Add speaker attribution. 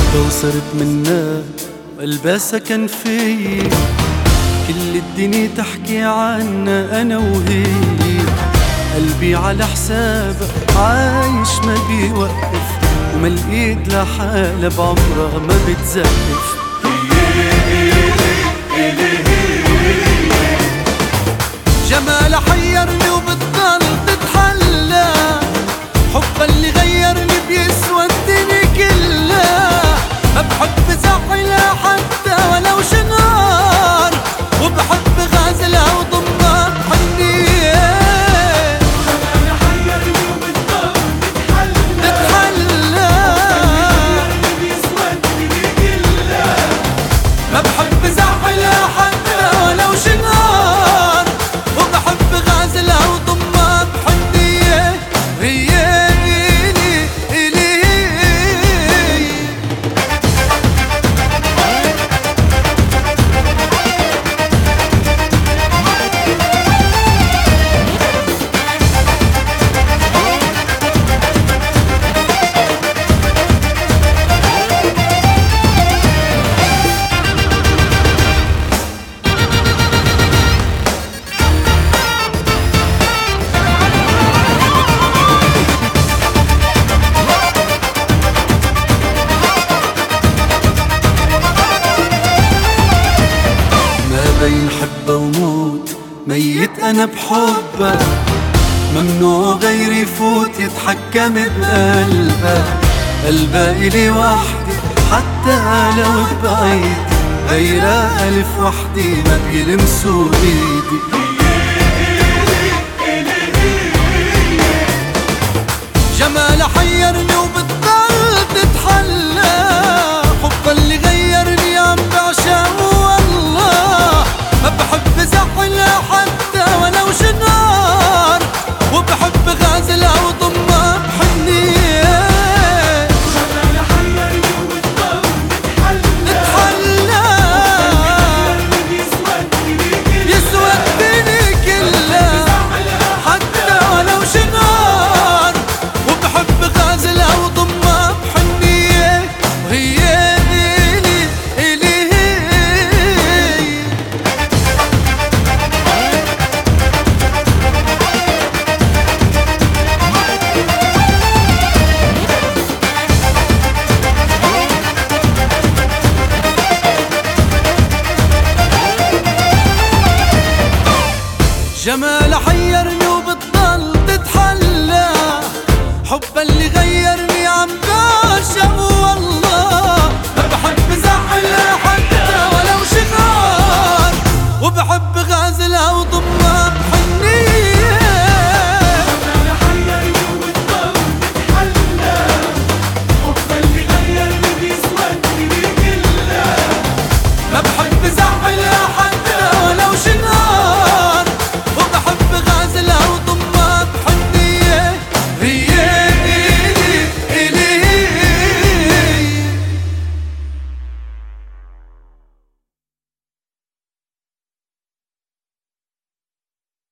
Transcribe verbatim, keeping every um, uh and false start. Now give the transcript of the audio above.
Speaker 1: وصرت منها وقلبها سكن في، كل الدنيا تحكي عنا أنا وهي. قلبي على حسابها عايش ما بيوقف، وما الإيد لحالها بعمرها ما بتزقف. جمالها حيرني وبتضل تتحلى، حبها اللي غيرني بيسوى الدنيا كلها. ما بحب زعلها حتى ولو شنار، وبحب غازلها وضمها بحنية.
Speaker 2: جمالها حيرني وبتضل تتحلى، حبها اللي غيرني بيسوى الدنيا كلها.
Speaker 1: ما بحب زعلها حتى ولو شنار، وبحب غازلها وضمها بحنية. هي إلي إلي بين حبة وموت، ميت أنا بحبها. ممنوع غيري يفوت يتحكم بقلبها. قلبها إلي وحدي حتى لو بعيد، غيرها ألف وحدي ما بيلمسوا إيدي. جمالها حيرني وبتضل تتحلى،